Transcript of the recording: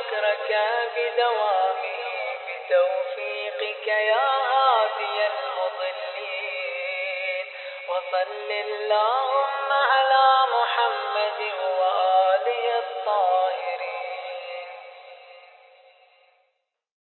ذكرك بدوامه بتوفيقك يا هادي المضلين. وصل اللهم على محمد وآله الطاهرين.